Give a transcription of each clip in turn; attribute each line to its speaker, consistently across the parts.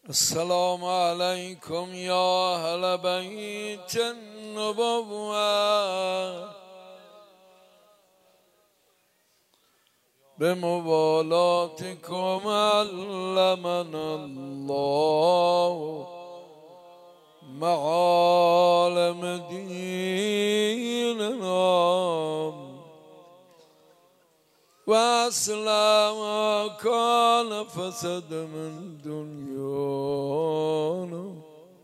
Speaker 1: السلام علیکم یا اهل بیت النبوة بموالاتكم علمنا الله معالم ديننا وأصلح ما كان فسد من دنيانا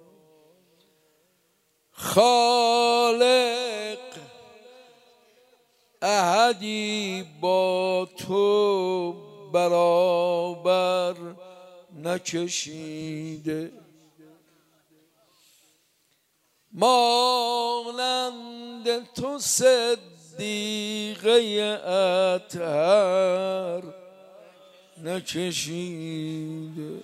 Speaker 1: خالق احدی با تو برابر نکشیده، مانند تو صدیقه اطهر نکشیده.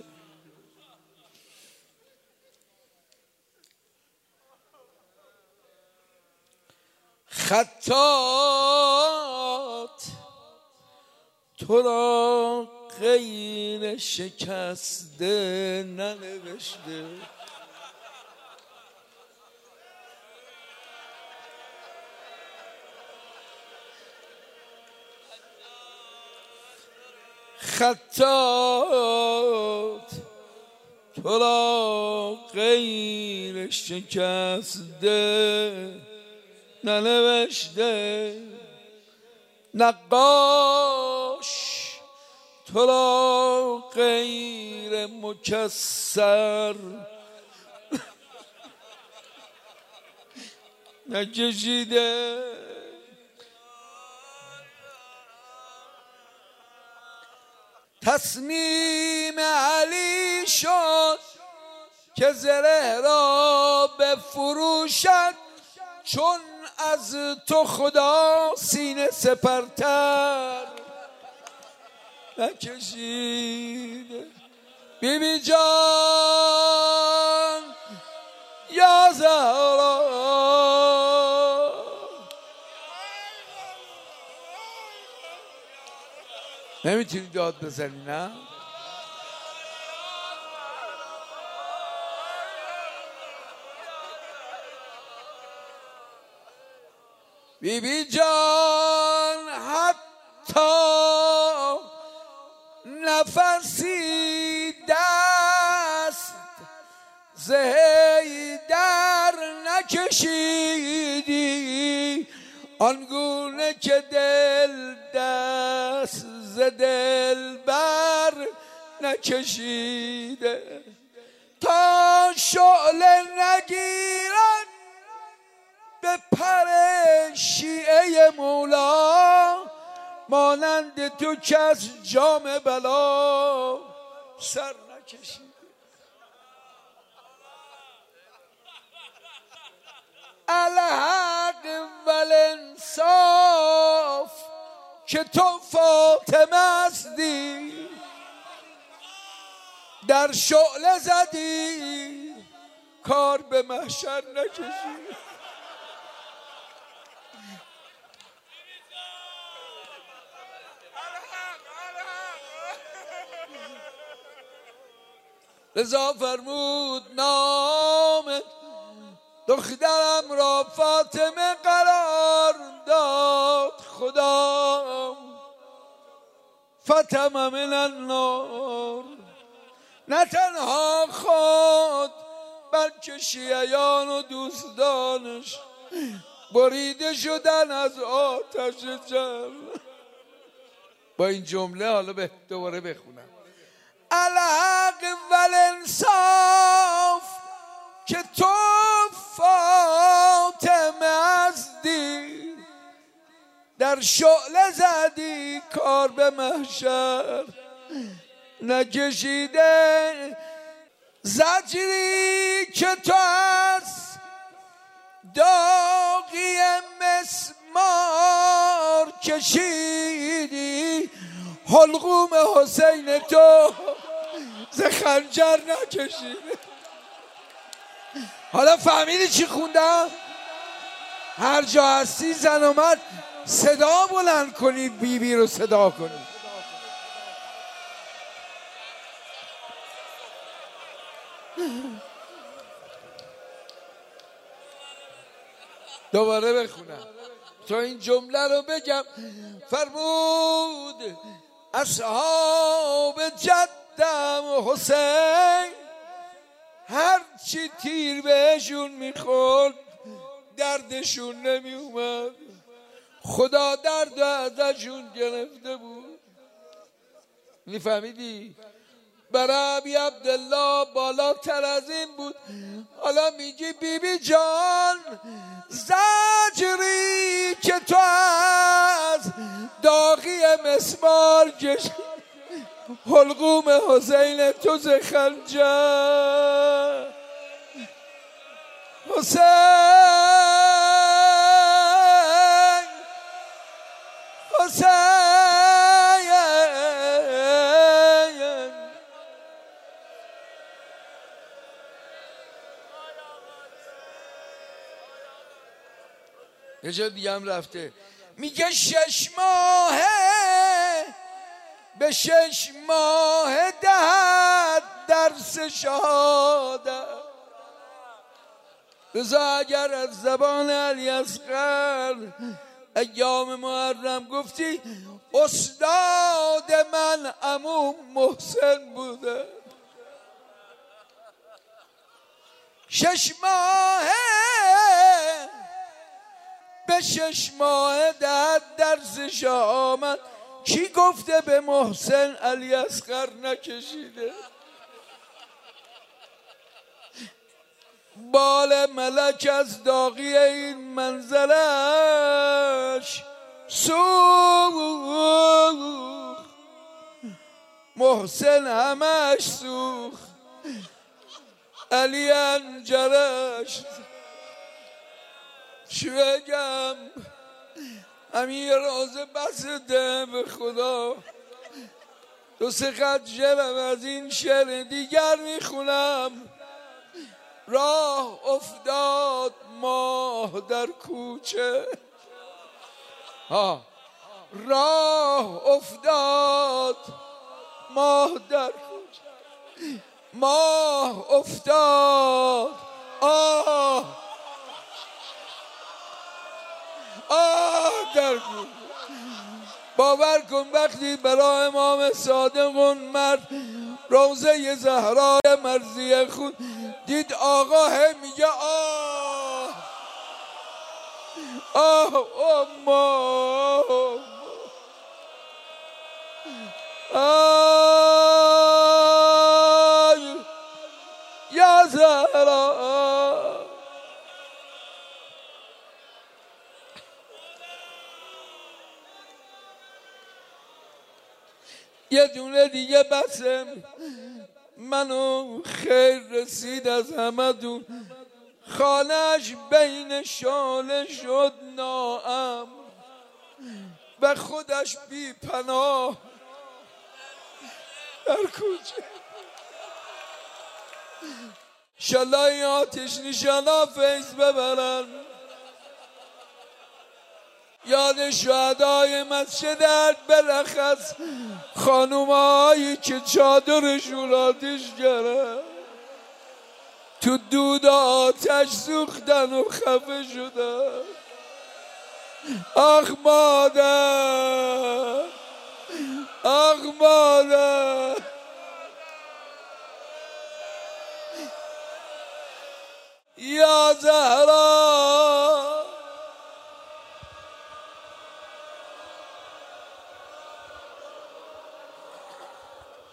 Speaker 1: خطات تو را غیر شکسته ننوشته، خطات تو را غیر شکسته ننوشته، نقاش تو را غیر مکسر نکشیده. تصمیم علی شد که زره را بفروشد، چون از تو خدا سینه سپرتر نکشیده. بی بی جان یا زهرا نمیتونی داد بزنی نه؟ بی بی جان حتی نفسی دست ز حیدر نکشیدی، آنگونه که دل دست ز دلبر نکشیده. تا شعله نگیرد به پر شیعه مولا، مانند تو کس جام بلا سر نکشیده. الحق والانصاف که تو فاطمه هستی، در شعله زدی کار به محشر نکشیده. رضا فرمود نام دخترم را فاطمه قرار داد خدا، فاطمه من النار. نه تنها خود بلکه شیعیان و دوستانش بریده شدن از آتش جهنم. با این جمله حالا دوباره بخونم. الحق والانصاف که تو فاطمه هستی، در شعله زدی کار به محشر نکشیده. زجری که تو از داغی مسمار کشیدی، حلقوم حسین تو ز خنجر نکشیده. حالا فهمیدی چی خوندم؟ هر جا هستی زن و مرد صدا بلند کنید، بیبی رو صدا کنید. دوباره بخونم تا این جمله رو بگم. فرمود اصحاب جدم حسین هرچی تیر بهشون میخورد دردشون نمی اومد، خدا درد ازشون گرفته بود. میفهمیدی؟ برای ابی عبدالله بالاتر از این بود. حالا میگی بیبی جان زجری که تو از داغی مسمار کشید حلقوم حسین تو ز خنجر. حسین حسین یه جا دیگه هم رفته میگه 6 ماهه به 6 ماه دهد درس شهادت. رضا اگر از زبان علی اصغر ایام محرم گفتی استاد من عمو محسن بوده. 6 ماهه به 6 ماه درس شهامت. کی گفته به محسن علی اصغر نکشیده؟ بال ملک از داغی این منزلش سوخت، محسن همش سوخت، علی انجرش. چی بگم؟ همین روزه بسته به خدا. 2 خط شعرم از این شعر دیگر میخونم. راه افتاد ماه در کوچه، راه افتاد ماه در کوچه، ماه افتاد در کوچه. باور کن وقتی برای امام صادق اون مرد روضه زهرای مرضیه خون دید، آقا میگه یا زهرا. یه دونه دیگه بسم منو خیر رسید از همه دون. خانهش بین شاله شد ناام و خودش بی پناه در کوچه. انشالله این آتش نشانا فیض ببرن. یاد شهدای مسجد بلخص خانومایی که چادرشون آتش گرفت، تو دود آتش سوختن و خفه شدن. آخ مادر، آخ مادر. یا زهرا